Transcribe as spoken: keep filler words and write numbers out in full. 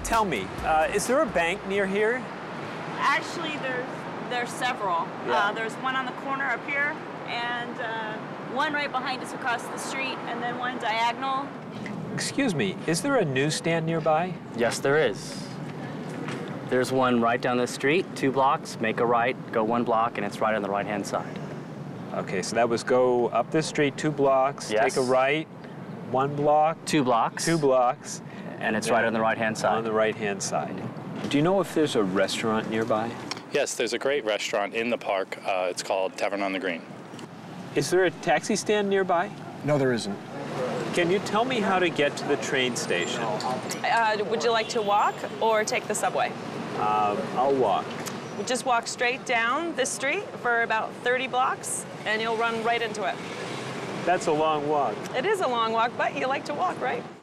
tell me, uh, is there a bank near here? Actually, there's there's several. Yeah. Uh, there's one on the corner up here, and uh, one right behind us across the street, and then one diagonal. Excuse me, is there a newsstand nearby? Yes, there is. There's one right down the street, two blocks, make a right, go one block, and it's right on the right-hand side. Okay, so that was go up this street two blocks, Yes. take a right, one block, Two blocks. two blocks, And it's right on the right-hand side. on the right-hand side. Do you know if there's a restaurant nearby? Yes, there's a great restaurant in the park. Uh, it's called Tavern on the Green. Is there a taxi stand nearby? No, there isn't. Can you tell me how to get to the train station? Uh, would you like to walk or take the subway? Um, I'll walk. Just walk straight down this street for about thirty blocks, and you'll run right into it. That's a long walk. It is a long walk, but you like to walk, right?